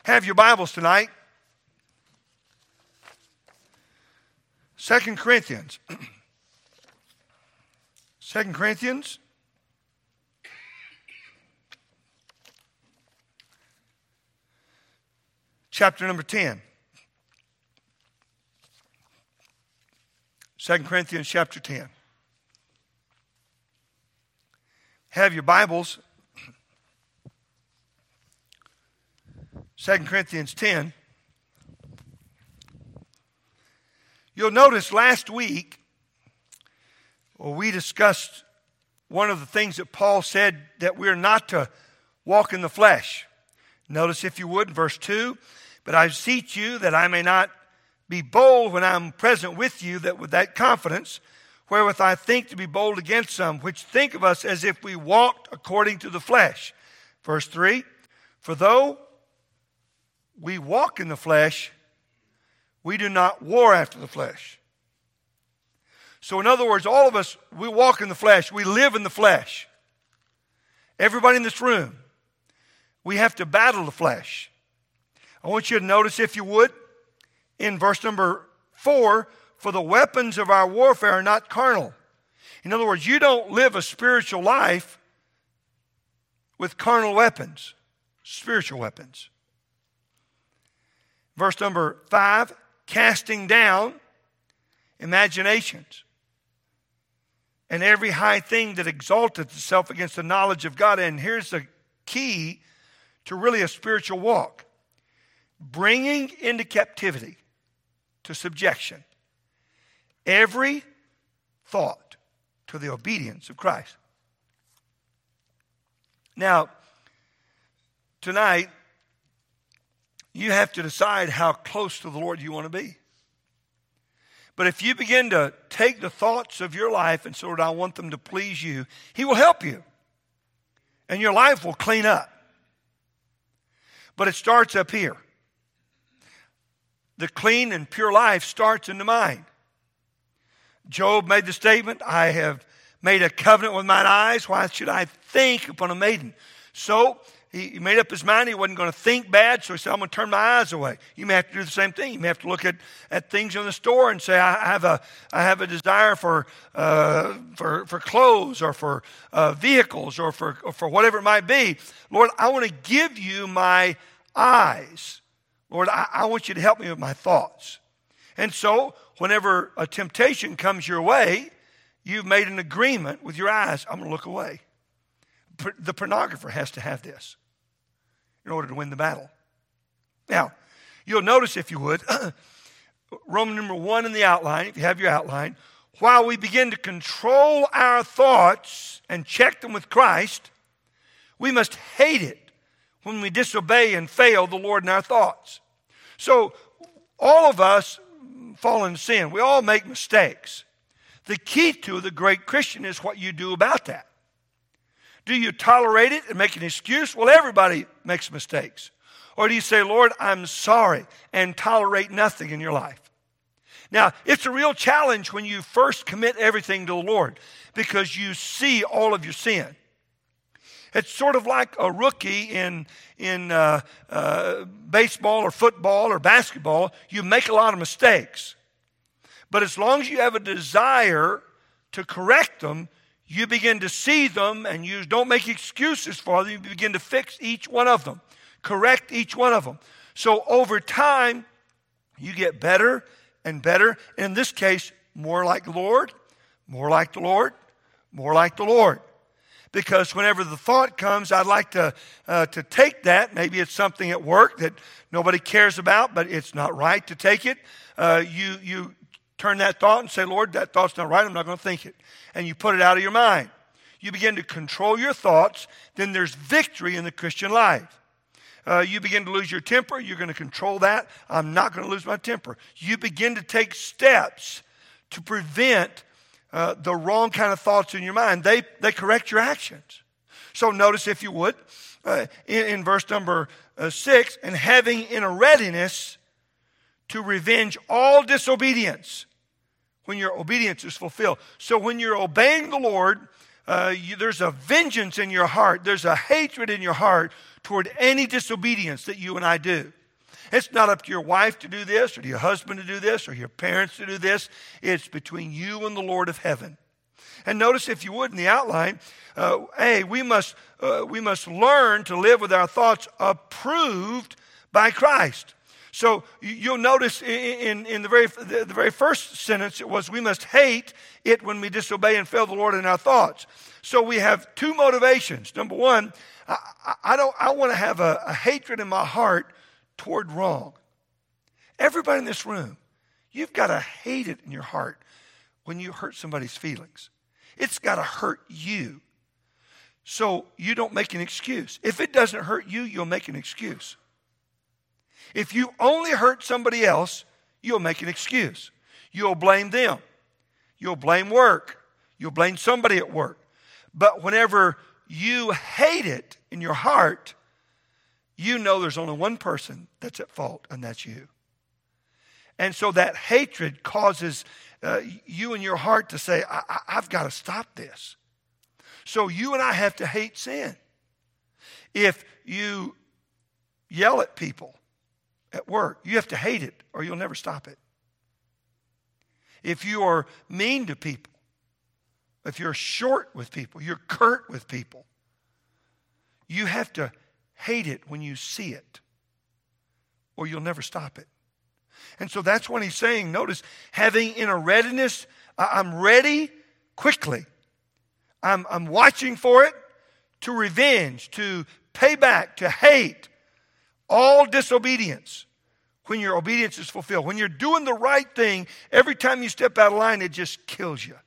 Have your Bibles tonight. 2 Corinthians. 2 Corinthians. Chapter number 10. 2 Corinthians chapter 10. Have your Bibles. 2 Corinthians 10. You'll notice last week, we discussed one of the things that Paul said, that we're not to walk in the flesh. Notice, if you would, verse 2, "But I beseech you that I may not be bold when I am present with you, that with that confidence, wherewith I think to be bold against some, which think of us as if we walked according to the flesh." Verse 3, "For though we walk in the flesh, we do not war after the flesh." So in other words, all of us, we walk in the flesh. We live in the flesh. Everybody in this room, we have to battle the flesh. I want you to notice, if you would, in verse number 4, "For the weapons of our warfare are not carnal." In other words, you don't live a spiritual life with carnal weapons, spiritual weapons. Verse number 5, "Casting down imaginations and every high thing that exalteth itself against the knowledge of God." And here's the key to really a spiritual walk: bringing into captivity, to subjection, every thought to the obedience of Christ. Now, tonight, you have to decide how close to the Lord you want to be. But if you begin to take the thoughts of your life and say, "Lord, I want them to please you," He will help you. And your life will clean up. But it starts up here. The clean and pure life starts in the mind. Job made the statement, "I have made a covenant with mine eyes. Why should I think upon a maiden?" So he made up his mind he wasn't going to think bad, so he said, "I'm going to turn my eyes away." You may have to do the same thing. You may have to look at things in the store and say, I have a desire for clothes, or for vehicles, or for whatever it might be. Lord, I want to give you my eyes. Lord, I want you to help me with my thoughts. And so, whenever a temptation comes your way, you've made an agreement with your eyes. I'm going to look away. The pornographer has to have this in order to win the battle. Now, you'll notice, if you would, Roman number 1 in the outline, if you have your outline, "While we begin to control our thoughts and check them with Christ, we must hate it when we disobey and fail the Lord in our thoughts." So, all of us fall in sin. We all make mistakes. The key to the great Christian is what you do about that. Do you tolerate it and make an excuse? Well, everybody makes mistakes. Or do you say, "Lord, I'm sorry," and tolerate nothing in your life? Now, it's a real challenge when you first commit everything to the Lord, because you see all of your sin. It's sort of like a rookie in baseball or football or basketball. You make a lot of mistakes. But as long as you have a desire to correct them, you begin to see them, and you don't make excuses for them. You begin to fix each one of them, correct each one of them. So over time, you get better and better. In this case, more like the Lord, more like the Lord, more like the Lord. Because whenever the thought comes, I'd like to take that. Maybe it's something at work that nobody cares about, but it's not right to take it. You turn that thought and say, "Lord, that thought's not right. I'm not going to think it." And you put it out of your mind. You begin to control your thoughts. Then there's victory in the Christian life. You begin to lose your temper. You're going to control that. "I'm not going to lose my temper." You begin to take steps to prevent the wrong kind of thoughts in your mind. They correct your actions. So notice, if you would, in verse number 6, "And having in a readiness to revenge all disobedience when your obedience is fulfilled." So when you're obeying the Lord, there's a vengeance in your heart. There's a hatred in your heart toward any disobedience that you and I do. It's not up to your wife to do this, or to your husband to do this, or your parents to do this. It's between you and the Lord of heaven. And notice, if you would, in the outline, we must learn to live with our thoughts approved by Christ. So you'll notice in the very first sentence, it was, we must hate it when we disobey and fail the Lord in our thoughts. So we have two motivations. Number one, I want to have a hatred in my heart toward wrong. Everybody in this room, you've got to hate it in your heart when you hurt somebody's feelings. It's got to hurt you, so you don't make an excuse. If it doesn't hurt you, you'll make an excuse. If you only hurt somebody else, you'll make an excuse. You'll blame them. You'll blame work. You'll blame somebody at work. But whenever you hate it in your heart, you know there's only one person that's at fault, and that's you. And so that hatred causes you in your heart to say, I've got to stop this. So you and I have to hate sin. If you yell at people at work, you have to hate it or you'll never stop it. If you are mean to people, if you're short with people, you're curt with people, you have to hate it when you see it or you'll never stop it. And so that's what he's saying. Notice, having in a readiness, I'm ready quickly. I'm watching for it, to revenge, to pay back, to hate all disobedience when your obedience is fulfilled. When you're doing the right thing, every time you step out of line, it just kills you.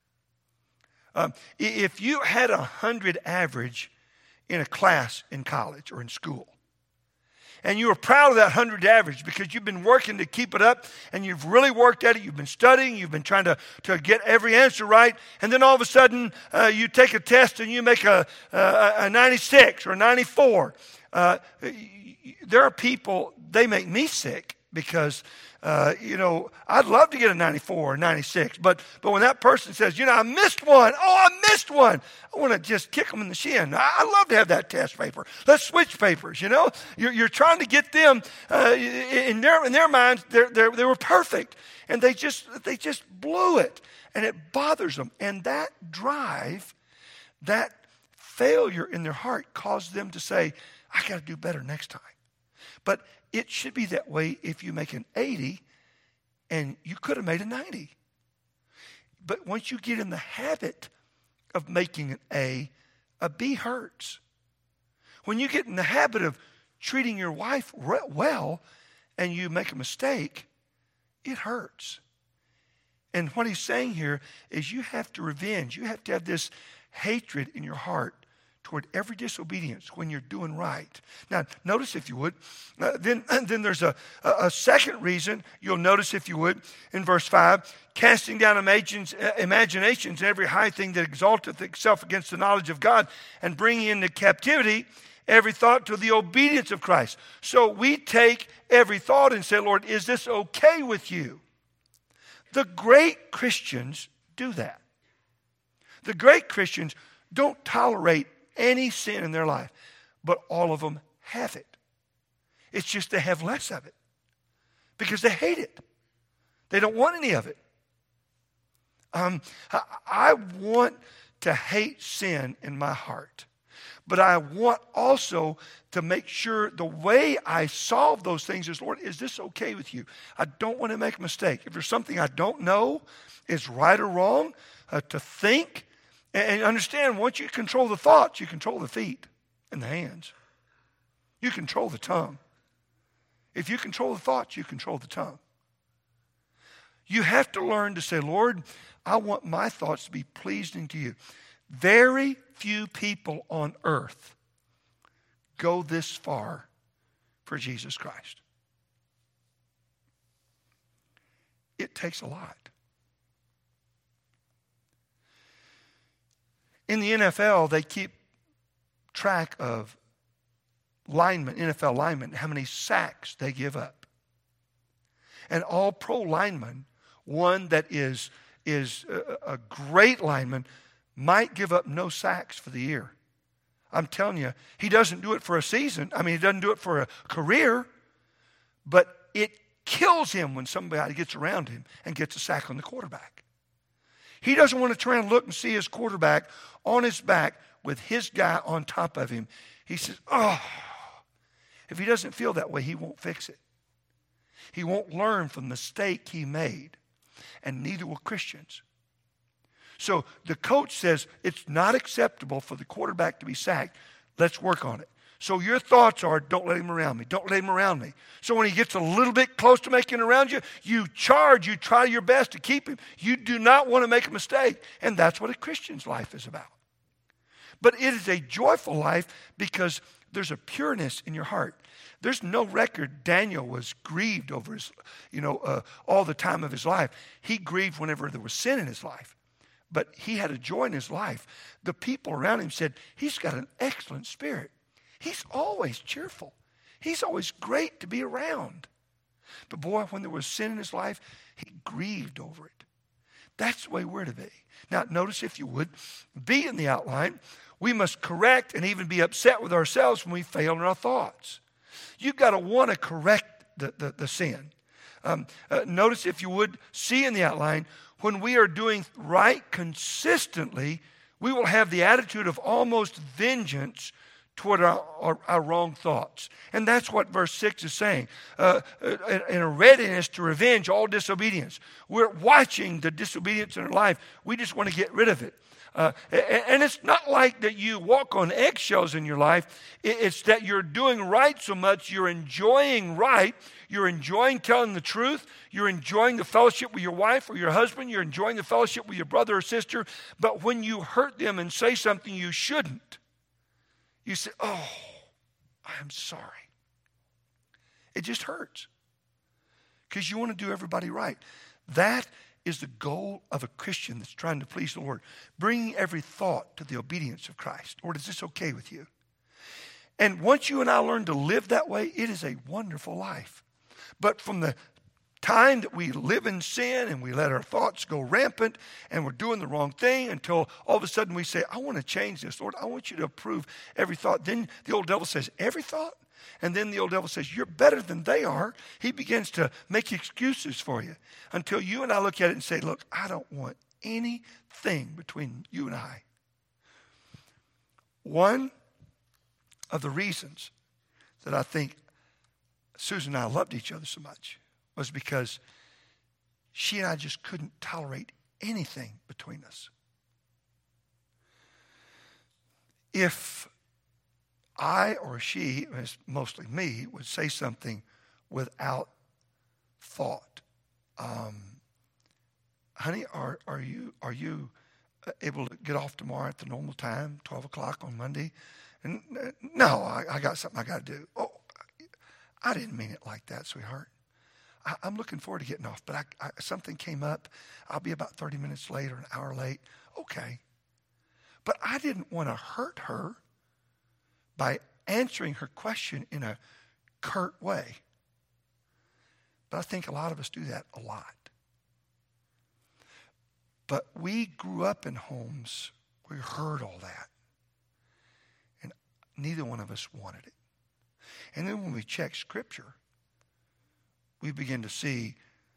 If you had 100 average in a class in college or in school, and you were proud of that 100 average because you've been working to keep it up and you've really worked at it, you've been studying, you've been trying to get every answer right, and then all of a sudden you take a test and you make a 96 or a 94. There are people, they make me sick because, I'd love to get a 94 or 96, but when that person says, I missed one, I want to just kick them in the shin. I love to have that test paper. Let's switch papers, You're trying to get them, in their minds, they were perfect, and they just blew it, and it bothers them. And that drive, that failure in their heart caused them to say, I got to do better next time. But it should be that way if you make an 80 and you could have made a 90. But once you get in the habit of making an a B hurts. When you get in the habit of treating your wife well and you make a mistake, it hurts. And what he's saying here is you have to revenge. You have to have this hatred in your heart toward every disobedience when you're doing right. Now, notice, if you would, then there's a second reason. You'll notice, if you would, in verse 5, casting down imaginations and every high thing that exalteth itself against the knowledge of God, and bringing into captivity every thought to the obedience of Christ. So we take every thought and say, Lord, is this okay with you? The great Christians do that. The great Christians don't tolerate any sin in their life, but all of them have it. It's just they have less of it because they hate it. They don't want any of it. I want to hate sin in my heart, but I want also to make sure the way I solve those things is, Lord, is this okay with you? I don't want to make a mistake. If there's something I don't know is right or wrong, to think. And understand, once you control the thoughts, you control the feet and the hands. You control the tongue. If you control the thoughts, you control the tongue. You have to learn to say, Lord, I want my thoughts to be pleasing to you. Very few people on earth go this far for Jesus Christ. It takes a lot. In the NFL, they keep track of NFL linemen, how many sacks they give up. And all pro linemen, one that is a great lineman, might give up no sacks for the year. I'm telling you, he doesn't do it for a season. I mean, he doesn't do it for a career, but it kills him when somebody gets around him and gets a sack on the quarterback. He doesn't want to try and look and see his quarterback on his back with his guy on top of him. He says, oh, if he doesn't feel that way, he won't fix it. He won't learn from the mistake he made, and neither will Christians. So the coach says it's not acceptable for the quarterback to be sacked. Let's work on it. So your thoughts are, don't let him around me. Don't let him around me. So when he gets a little bit close to making it around you, you charge, you try your best to keep him. You do not want to make a mistake. And that's what a Christian's life is about. But it is a joyful life because there's a pureness in your heart. There's no record Daniel was grieved over his, all the time of his life. He grieved whenever there was sin in his life. But he had a joy in his life. The people around him said, he's got an excellent spirit. He's always cheerful. He's always great to be around. But boy, when there was sin in his life, he grieved over it. That's the way we're to be. Now, notice, if you would, be in the outline. We must correct and even be upset with ourselves when we fail in our thoughts. You've got to want to correct the sin. Notice, if you would, see in the outline, when we are doing right consistently, we will have the attitude of almost vengeance toward our wrong thoughts. And that's what verse 6 is saying. In a readiness to revenge all disobedience. We're watching the disobedience in our life. We just want to get rid of it. And it's not like that you walk on eggshells in your life. It's that you're doing right so much, you're enjoying right. You're enjoying telling the truth. You're enjoying the fellowship with your wife or your husband. You're enjoying the fellowship with your brother or sister. But when you hurt them and say something you shouldn't, you say, oh, I'm sorry. It just hurts because you want to do everybody right. That is the goal of a Christian that's trying to please the Lord. Bringing every thought to the obedience of Christ. Lord, is this okay with you? And once you and I learn to live that way, it is a wonderful life. But from the time that we live in sin and we let our thoughts go rampant and we're doing the wrong thing until all of a sudden we say, I want to change this. Lord, I want you to approve every thought. Then the old devil says, every thought? And then the old devil says, you're better than they are. He begins to make excuses for you until you and I look at it and say, look, I don't want anything between you and I. One of the reasons that I think Susan and I loved each other so much was because she and I just couldn't tolerate anything between us. If I or she, mostly me, would say something without thought, honey, are you able to get off tomorrow at the normal time, 12 o'clock on Monday? And no, I got something I got to do. Oh, I didn't mean it like that, sweetheart. I'm looking forward to getting off, but something came up. I'll be about 30 minutes late or an hour late. Okay. But I didn't want to hurt her by answering her question in a curt way. But I think a lot of us do that a lot. But we grew up in homes where we heard all that. And neither one of us wanted it. And then when we check Scripture, we begin to see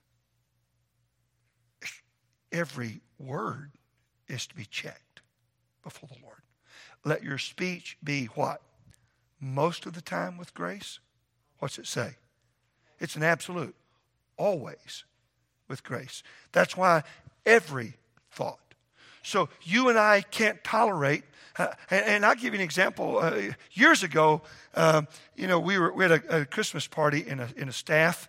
every word is to be checked before the Lord. Let your speech be what? Most of the time with grace? What's it say? It's an absolute. Always with grace. That's why every thought. So you and I can't tolerate, and I'll give you an example. Years ago, we had a Christmas party in a staff,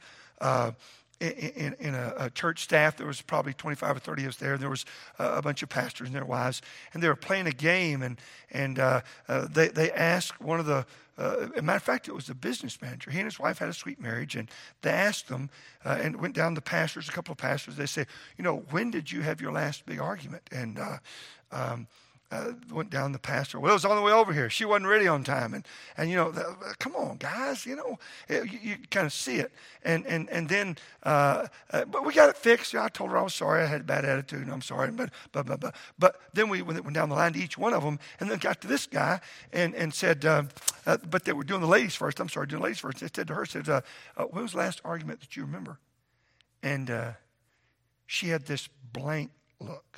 in a church staff. There was probably 25 or 30 of us there. There was a bunch of pastors and their wives, and they were playing a game, and they asked one of the, as a matter of fact, it was the business manager. He and his wife had a sweet marriage, and they asked them, and went down the pastors, a couple of pastors. They said, when did you have your last big argument? And went down the pastor. Well, it was on the way over here. She wasn't ready on time. And come on, guys, you kind of see it. And then, but we got it fixed. I told her I was sorry. I had a bad attitude, and I'm sorry. But then we went down the line to each one of them, and then got to this guy and said, but they were doing the ladies first. I'm sorry, doing the ladies first. They said to her, when was the last argument that you remember? And she had this blank look.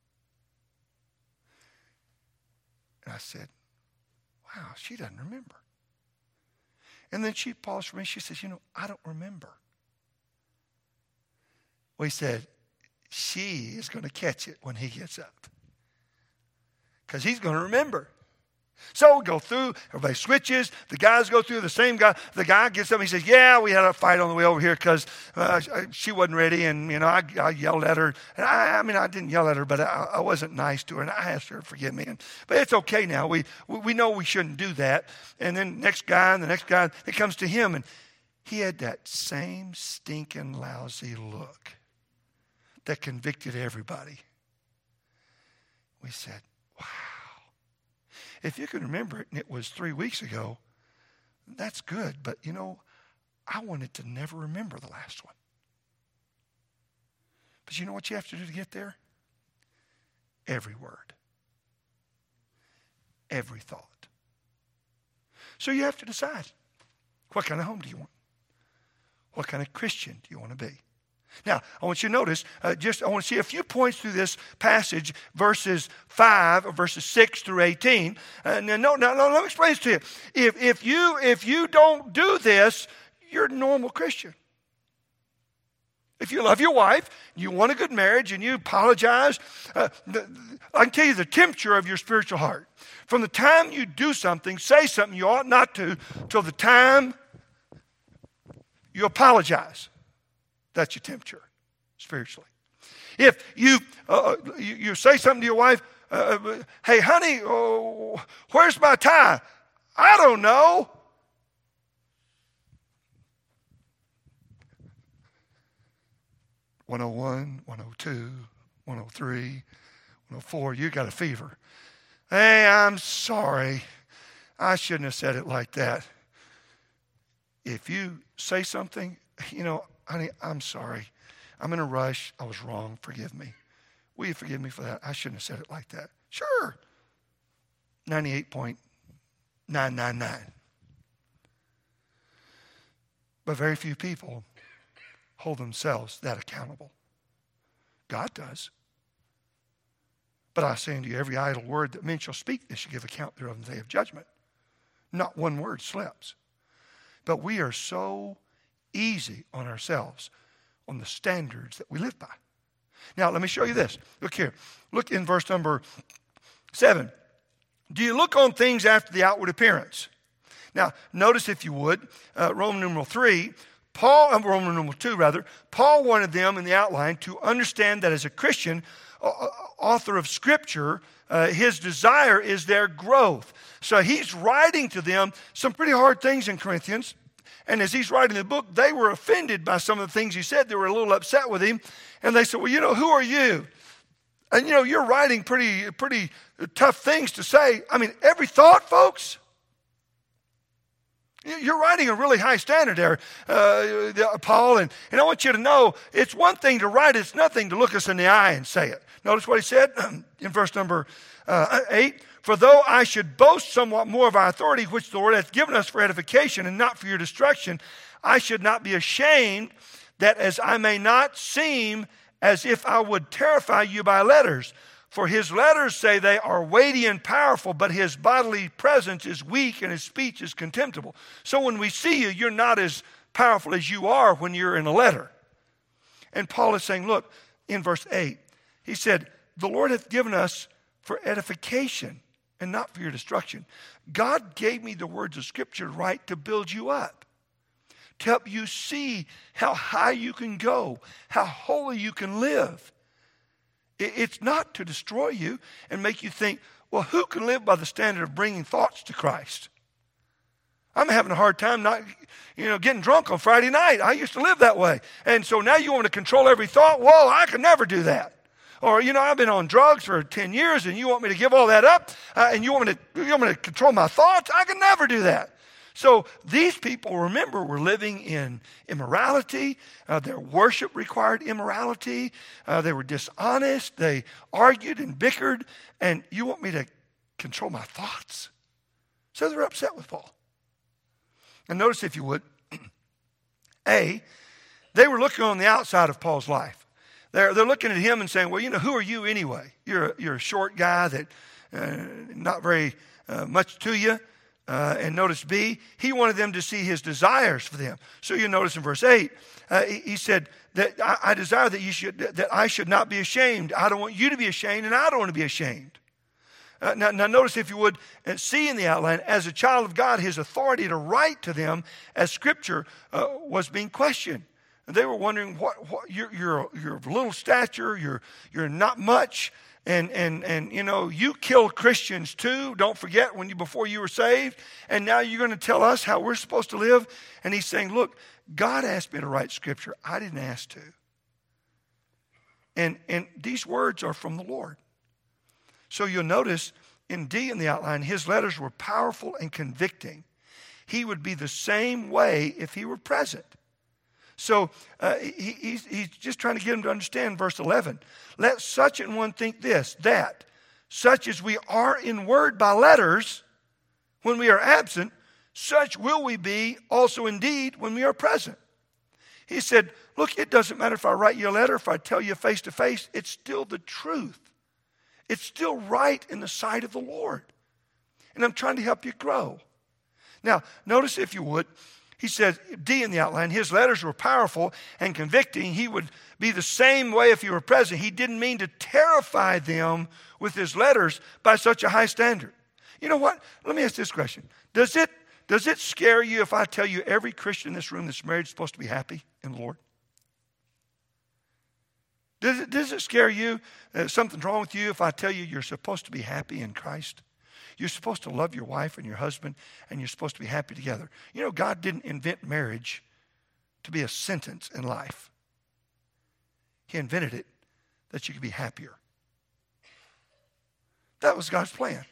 And I said, wow, she doesn't remember. And then she paused for me. She says, I don't remember. Well, he said, she is going to catch it when he gets up. Because he's going to remember. So we go through, everybody switches, the guys go through, the same guy, the guy gets up and he says, yeah, we had a fight on the way over here because she wasn't ready, and, I yelled at her. And I didn't yell at her, but I wasn't nice to her, and I asked her to forgive me. But it's okay now. We know we shouldn't do that. And then next guy, and the next guy, it comes to him, and he had that same stinking lousy look that convicted everybody. We said, wow. If you can remember it and it was 3 weeks ago, that's good. But, I wanted to never remember the last one. But you know what you have to do to get there? Every word. Every thought. So you have to decide, what kind of home do you want? What kind of Christian do you want to be? Now, I want you to notice, I want to see a few points through this passage, verses 6 through 18. Now, let me explain this to you. If you don't do this, you're a normal Christian. If you love your wife, you want a good marriage, and you apologize, I can tell you the temperature of your spiritual heart. From the time you do something, say something you ought not to, till the time you apologize. That's your temperature, spiritually. If you say something to your wife, hey, honey, where's my tie? I don't know. "101, 102, 103, 104, you got a fever. Hey, I'm sorry. I shouldn't have said it like that. If you say something, honey, I'm sorry. I'm in a rush. I was wrong. Forgive me. Will you forgive me for that? I shouldn't have said it like that. Sure. 98.999. But very few people hold themselves that accountable. God does. But I say unto you, every idle word that men shall speak, they shall give account thereof in the day of judgment. Not one word slips. But we are so easy on ourselves, on the standards that we live by. Now, let me show you this. Look here. Look in verse number 7. Do you look on things after the outward appearance? Now, notice, if you would, Roman numeral 2, Paul wanted them in the outline to understand that as a Christian, author of Scripture, his desire is their growth. So he's writing to them some pretty hard things in Corinthians. And as he's writing the book, they were offended by some of the things he said. They were a little upset with him. And they said, well, who are you? And, you're writing pretty tough things to say. Every thought, folks. You're writing a really high standard there, Paul. And I want you to know, it's one thing to write. It's nothing to look us in the eye and say it. Notice what he said in verse number 8. For though I should boast somewhat more of our authority, which the Lord hath given us for edification and not for your destruction, I should not be ashamed, that as I may not seem as if I would terrify you by letters. For his letters say they are weighty and powerful, but his bodily presence is weak and his speech is contemptible. So when we see you, you're not as powerful as you are when you're in a letter. And Paul is saying, look, in verse 8, he said, the Lord hath given us for edification and not for your destruction. God gave me the words of Scripture to write to build you up, to help you see how high you can go, how holy you can live. It's not to destroy you and make you think, well, who can live by the standard of bringing thoughts to Christ? I'm having a hard time not, getting drunk on Friday night. I used to live that way. And so now you want to control every thought? Whoa, I could never do that. Or, I've been on drugs for 10 years and you want me to give all that up? And you want me to control my thoughts? I can never do that. So these people, remember, were living in immorality. Their worship required immorality. They were dishonest. They argued and bickered. And you want me to control my thoughts? So they're upset with Paul. And notice, if you would, they were looking on the outside of Paul's life. They're looking at him and saying, well, who are you anyway? You're a short guy that not very much to you. And notice B, he wanted them to see his desires for them. So you notice in verse 8, he said that I desire that I should not be ashamed. I don't want you to be ashamed, and I don't want to be ashamed. Now notice, if you would, see in the outline, as a child of God, his authority to write to them as Scripture was being questioned. And they were wondering, what you're of little stature, you're not much. And you killed Christians too. Don't forget before you were saved. And now you're going to tell us how we're supposed to live. And he's saying, look, God asked me to write Scripture. I didn't ask to. And these words are from the Lord. So you'll notice in D in the outline, his letters were powerful and convicting. He would be the same way if he were present. So he's just trying to get them to understand verse 11. Let such an one think this, that such as we are in word by letters when we are absent, such will we be also indeed when we are present. He said, look, it doesn't matter if I write you a letter, if I tell you face to face, it's still the truth. It's still right in the sight of the Lord. And I'm trying to help you grow. Now, notice, if you would, he says, D in the outline, his letters were powerful and convicting. He would be the same way if he were present. He didn't mean to terrify them with his letters by such a high standard. You know what? Let me ask this question. Does it scare you if I tell you every Christian in this room that's married is supposed to be happy in the Lord? Does it scare you? Something's wrong with you if I tell you you're supposed to be happy in Christ? You're supposed to love your wife and your husband, and you're supposed to be happy together. God didn't invent marriage to be a sentence in life. He invented it that you could be happier. That was God's plan.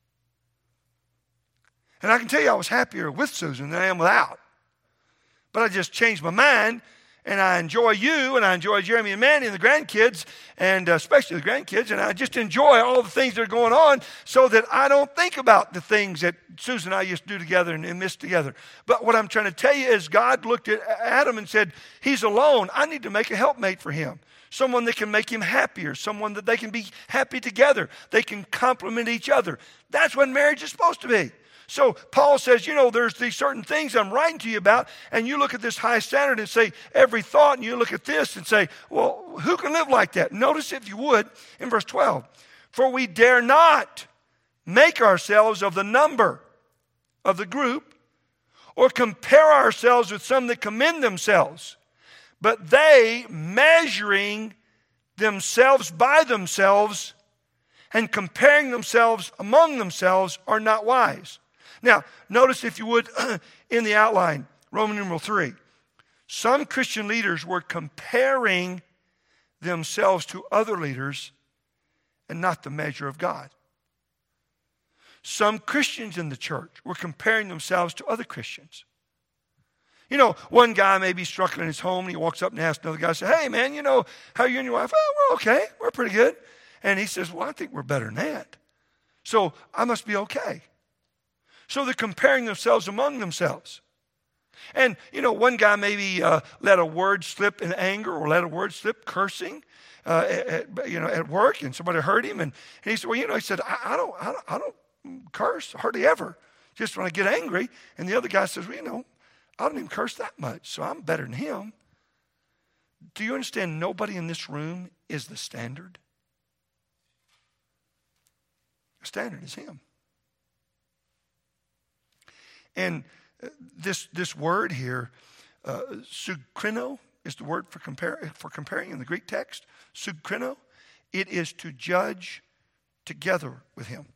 And I can tell you I was happier with Susan than I am without. But I just changed my mind, and I enjoy you, and I enjoy Jeremy and Manny and the grandkids, and especially the grandkids, and I just enjoy all the things that are going on so that I don't think about the things that Susan and I used to do together and miss together. But what I'm trying to tell you is God looked at Adam and said, he's alone. I need to make a helpmate for him. Someone that can make him happier. Someone that they can be happy together. They can complement each other. That's what marriage is supposed to be. So Paul says, there's these certain things I'm writing to you about, and you look at this high standard and say every thought, and you look at this and say, well, who can live like that? Notice, if you would, in verse 12, for we dare not make ourselves of the number of the group or compare ourselves with some that commend themselves, but they, measuring themselves by themselves and comparing themselves among themselves, are not wise. Now, notice, if you would, in the outline, Roman numeral 3, some Christian leaders were comparing themselves to other leaders and not the measure of God. Some Christians in the church were comparing themselves to other Christians. One guy may be struggling in his home, and he walks up and asks another guy, say, hey, man, how are you and your wife? Oh, we're okay. We're pretty good. And he says, well, I think we're better than that. So I must be okay. So they're comparing themselves among themselves. And, one guy maybe let a word slip in anger, or let a word slip cursing at work, and somebody hurt him. And he said, well, he said, I don't curse hardly ever, just when I get angry. And the other guy says, well, I don't even curse that much, so I'm better than him. Do you understand? Nobody in this room is the standard. The standard is him. And this word here, sukrino, is the word for comparing in the Greek text. Sukrino, it is to judge together with him.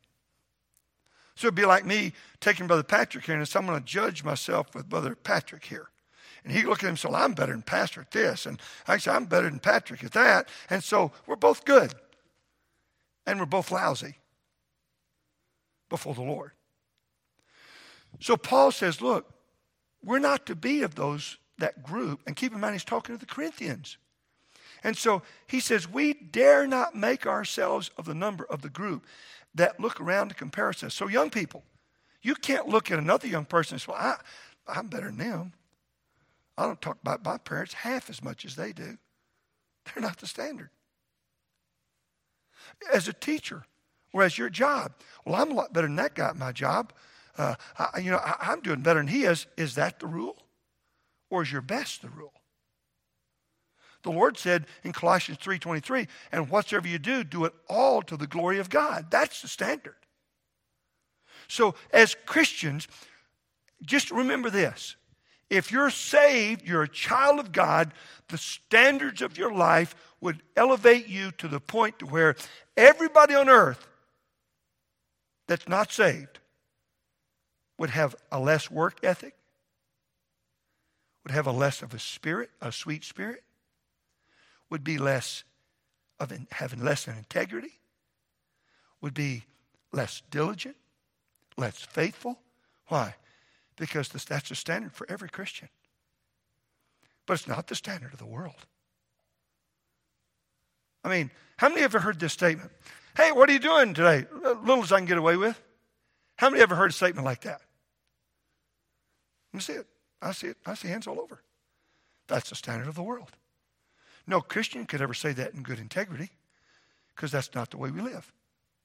So it'd be like me taking Brother Patrick here and saying, I'm going to judge myself with Brother Patrick here. And he looked at him and said, well, I'm better than Pastor at this. And I said, I'm better than Patrick at that. And so we're both good. And we're both lousy before the Lord. So Paul says, look, we're not to be of that group. And keep in mind, he's talking to the Corinthians. And so he says, we dare not make ourselves of the number of the group that look around to compare ourselves. So young people, you can't look at another young person and say, well, I'm better than them. I don't talk about my parents half as much as they do. They're not the standard. As a teacher or as your job, well, I'm a lot better than that guy at my job. I'm doing better than he is. Is that the rule? Or is your best the rule? The Lord said in Colossians 3:23, and whatsoever you do, do it all to the glory of God. That's the standard. So as Christians, just remember this. If you're saved, you're a child of God, the standards of your life would elevate you to the point to where everybody on earth that's not saved would have a less work ethic, would have a less of a sweet spirit, would be less of having less of integrity, would be less diligent, less faithful. Why? Because that's the standard for every Christian. But it's not the standard of the world. I mean, how many ever heard this statement? Hey, what are you doing today? Little as I can get away with. How many ever heard a statement like that? Let me see it. I see it. I see hands all over. That's the standard of the world. No Christian could ever say that in good integrity because that's not the way we live.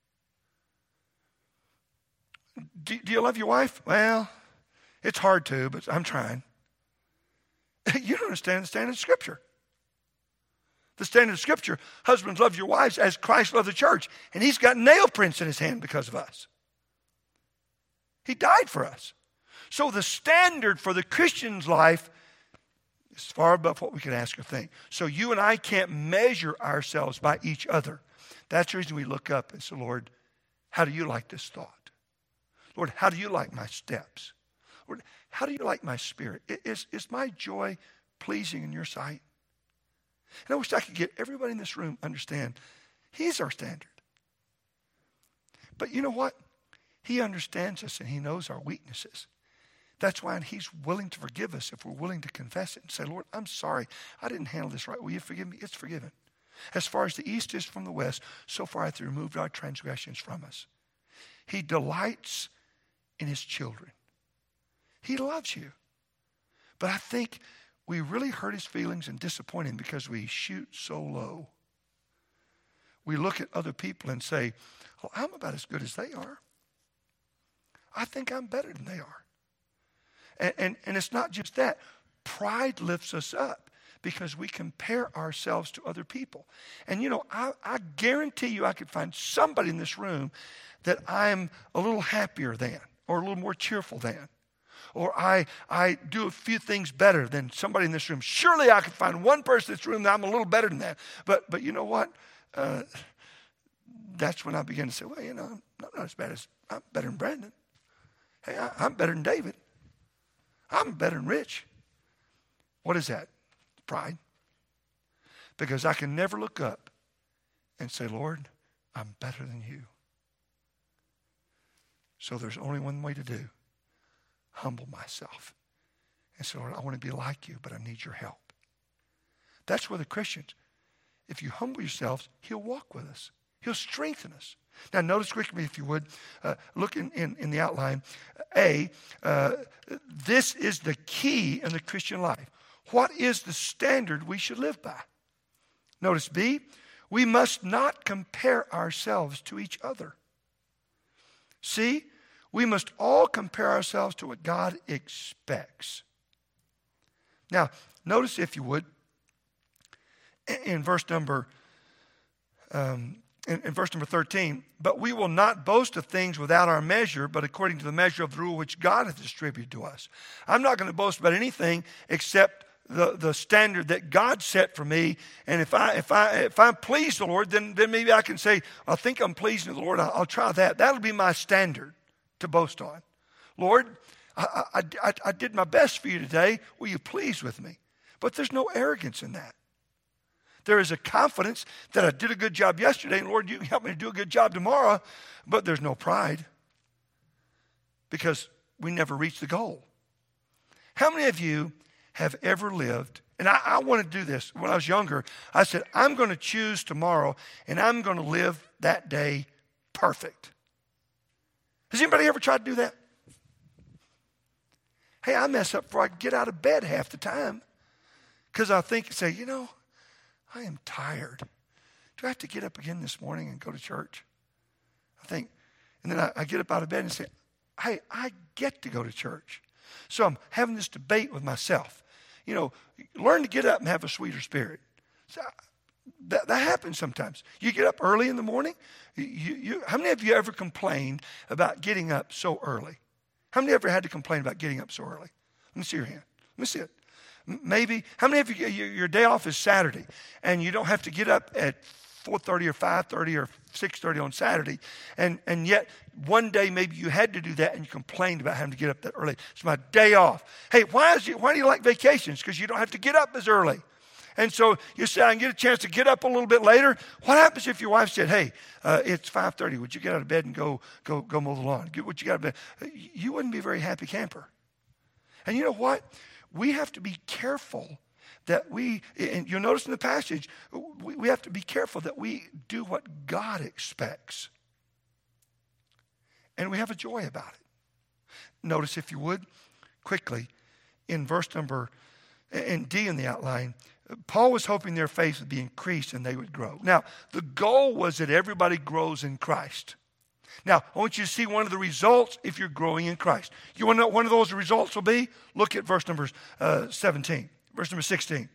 Do you love your wife? Well, it's hard to, but I'm trying. You don't understand the standard of Scripture. The standard of Scripture, husbands, love your wives as Christ loved the church. And he's got nail prints in his hand because of us. He died for us. So the standard for the Christian's life is far above what we can ask or think. So you and I can't measure ourselves by each other. That's the reason we look up and say, Lord, how do you like this thought? Lord, how do you like my steps? Lord, how do you like my spirit? Is my joy pleasing in your sight? And I wish I could get everybody in this room understand he's our standard. But you know what? He understands us and he knows our weaknesses. That's why he's willing to forgive us if we're willing to confess it and say, Lord, I'm sorry. I didn't handle this right. Will you forgive me? It's forgiven. As far as the east is from the west, so far hath he removed our transgressions from us. He delights in his children. He loves you. But I think we really hurt his feelings and disappoint him because we shoot so low. We look at other people and say, oh, I'm about as good as they are. I think I'm better than they are. And it's not just that. Pride lifts us up because we compare ourselves to other people. And you know, I guarantee you I could find somebody in this room that I'm a little happier than or a little more cheerful than. Or I do a few things better than somebody in this room. Surely I could find one person in this room that I'm a little better than that. But you know what? That's when I begin to say, well, you know, I'm not as bad as, I'm better than Brandon. Hey, I'm better than David. I'm better than Rich. What is that? Pride. Because I can never look up and say, Lord, I'm better than you. So there's only one way to do. Humble myself. And say, Lord, I want to be like you, but I need your help. That's where the Christians, if you humble yourselves, he'll walk with us. He'll strengthen us. Now notice quickly, if you would, look in the outline. This is the key in the Christian life. What is the standard we should live by? Notice B, we must not compare ourselves to each other. C, we must all compare ourselves to what God expects. Now, notice, if you would, in verse number 13, but we will not boast of things without our measure, but according to the measure of the rule which God hath distributed to us. I'm not going to boast about anything except the standard that God set for me. And if I'm pleased the Lord, then maybe I can say, I think I'm pleasing the Lord. I'll try that. That'll be my standard to boast on. Lord, I did my best for you today. Were you pleased with me? But there's no arrogance in that. There is a confidence that I did a good job yesterday, and Lord, you can help me to do a good job tomorrow. But there's no pride because we never reach the goal. How many of you have ever lived, and I want to do this. When I was younger, I said, I'm going to choose tomorrow, and I'm going to live that day perfect. Has anybody ever tried to do that? Hey, I mess up before I get out of bed half the time because I say, I am tired. Do I have to get up again this morning and go to church? I think, and then I get up out of bed and say, hey, I get to go to church. So I'm having this debate with myself. Learn to get up and have a sweeter spirit. So that happens sometimes. You get up early in the morning. How many of you ever complained about getting up so early? How many ever had to complain about getting up so early? Let me see your hand. Let me see it. Maybe. How many of you, your day off is Saturday, and you don't have to get up at 4:30 or 5:30 or 6:30 on Saturday, and yet one day maybe you had to do that and you complained about having to get up that early. It's my day off. Hey, why do you like vacations? Because you don't have to get up as early. And so you say, I can get a chance to get up a little bit later. What happens if your wife said, hey, it's 5:30. Would you get out of bed and go mow the lawn? Get what you got out of bed. You wouldn't be a very happy camper. And you know what? We have to be careful that and you'll notice in the passage, we have to be careful that we do what God expects. And we have a joy about it. Notice, if you would, quickly, in verse number, in D in the outline, Paul was hoping their faith would be increased and they would grow. Now, the goal was that everybody grows in Christ. Now, I want you to see one of the results if you're growing in Christ. You want to know what one of those results will be? Look at verse number 17. Verse number 16.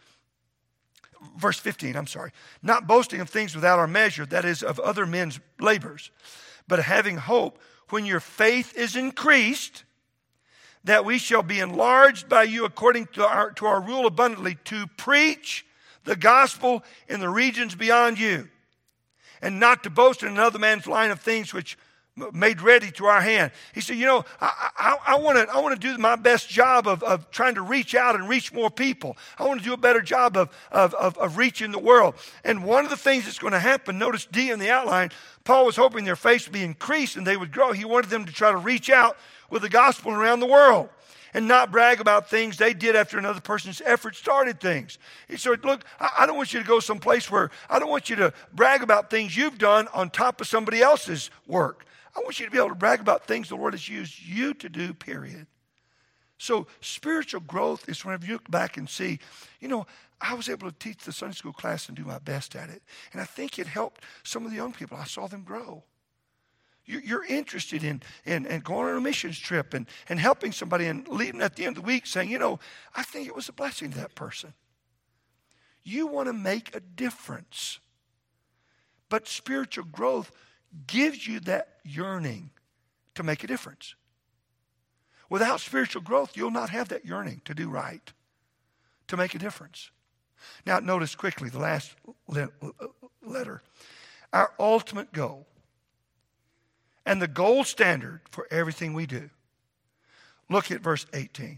Verse 15, I'm sorry. Not boasting of things without our measure, that is, of other men's labors, but having hope when your faith is increased, that we shall be enlarged by you according to our rule abundantly, to preach the gospel in the regions beyond you, and not to boast in another man's line of things which made ready to our hand. He said, I want to do my best job of trying to reach out and reach more people. I want to do a better job of reaching the world. And one of the things that's going to happen, notice D in the outline, Paul was hoping their faith would be increased and they would grow. He wanted them to try to reach out with the gospel around the world and not brag about things they did after another person's effort started things. He said, look, I don't want you to go someplace where I don't want you to brag about things you've done on top of somebody else's work. I want you to be able to brag about things the Lord has used you to do, period. So spiritual growth is whenever you look back and see, I was able to teach the Sunday school class and do my best at it. And I think it helped some of the young people. I saw them grow. You're interested in going on a missions trip and helping somebody and leaving at the end of the week saying, I think it was a blessing to that person. You want to make a difference. But spiritual growth gives you that yearning to make a difference. Without spiritual growth, you'll not have that yearning to do right, to make a difference. Now, notice quickly the last letter. Our ultimate goal and the gold standard for everything we do. Look at verse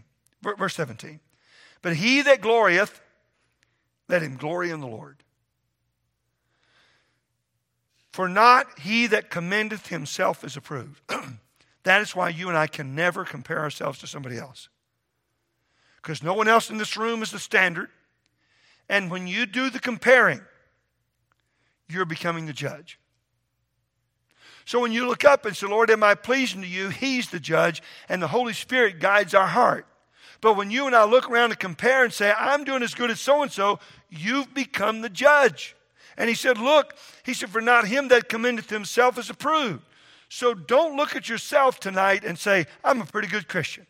17. But he that glorieth, let him glory in the Lord. For not he that commendeth himself is approved. That is why you and I can never compare ourselves to somebody else. Because no one else in this room is the standard. And when you do the comparing, you're becoming the judge. So when you look up and say, Lord, am I pleasing to you? He's the judge, and the Holy Spirit guides our heart. But when you and I look around and compare and say, I'm doing as good as so-and-so, you've become the judge. And he said, for not him that commendeth himself is approved. So don't look at yourself tonight and say, I'm a pretty good Christian.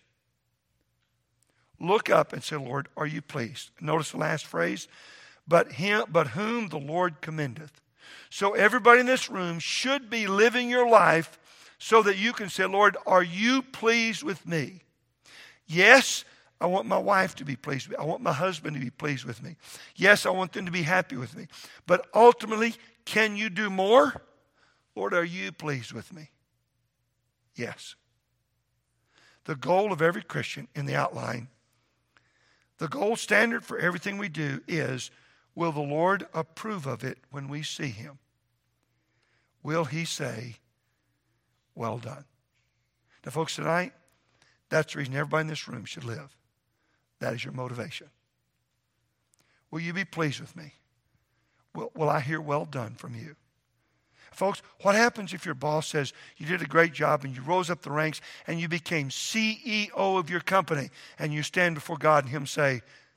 Look up and say, Lord, are you pleased? Notice the last phrase, but whom the Lord commendeth. So everybody in this room should be living your life so that you can say, Lord, are you pleased with me? Yes, I want my wife to be pleased with me. I want my husband to be pleased with me. Yes, I want them to be happy with me. But ultimately, can you do more? Lord, are you pleased with me? Yes. the goal of every Christian in the outline, the gold standard for everything we do is, will the Lord approve of it when we see him? Will he say, well done? Now, folks, tonight, that's the reason everybody in this room should live. That is your motivation. Will you be pleased with me? Will I hear well done from you? Folks, what happens if your boss says you did a great job and you rose up the ranks and you became CEO of your company and you stand before God and him say,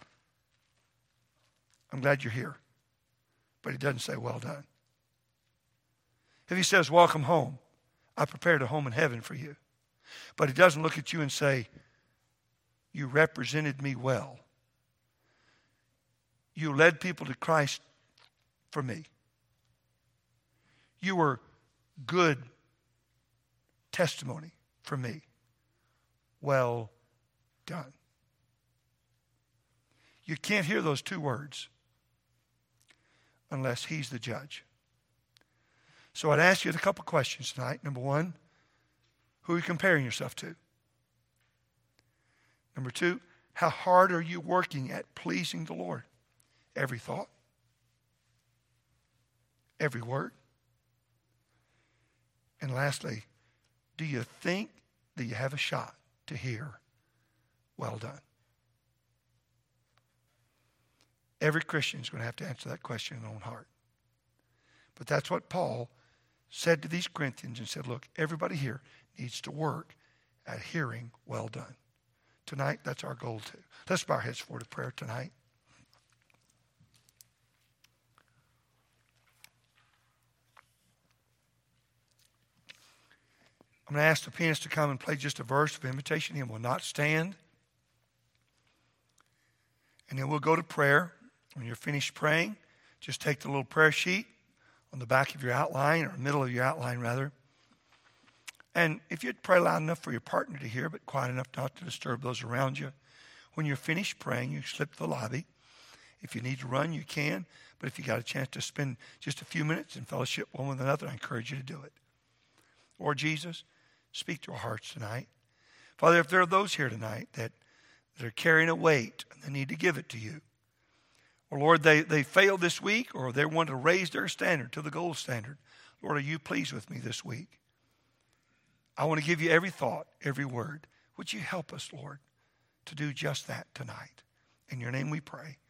I'm glad you're here. But he doesn't say, well done. If he says, welcome home, I prepared a home in heaven for you. But he doesn't look at you and say, you represented me well. You led people to Christ for me. You were good testimony for me. Well done. You can't hear those two words unless he's the judge. So I'd ask you a couple questions tonight. Number one, who are you comparing yourself to? Number two, how hard are you working at pleasing the Lord? Every thought, every word. And lastly, do you think that you have a shot to hear, well done? Every Christian is going to have to answer that question in their own heart. But that's what Paul said to these Corinthians and said, look, everybody here needs to work at hearing well done. Tonight, that's our goal too. Let's bow our heads forward to prayer tonight. I'm going to ask the pianist to come and play just a verse of invitation. He will not stand. And then we'll go to prayer. When you're finished praying, just take the little prayer sheet on the back of your outline, or middle of your outline rather. And if you'd pray loud enough for your partner to hear, but quiet enough not to disturb those around you, when you're finished praying, you slip to the lobby. If you need to run, you can. But if you got a chance to spend just a few minutes in fellowship one with another, I encourage you to do it. Lord Jesus, speak to our hearts tonight. Father, if there are those here tonight that are carrying a weight and they need to give it to you, or Lord, they failed this week, or they want to raise their standard to the gold standard, Lord, are you pleased with me this week? I want to give you every thought, every word. Would you help us, Lord, to do just that tonight? In your name we pray.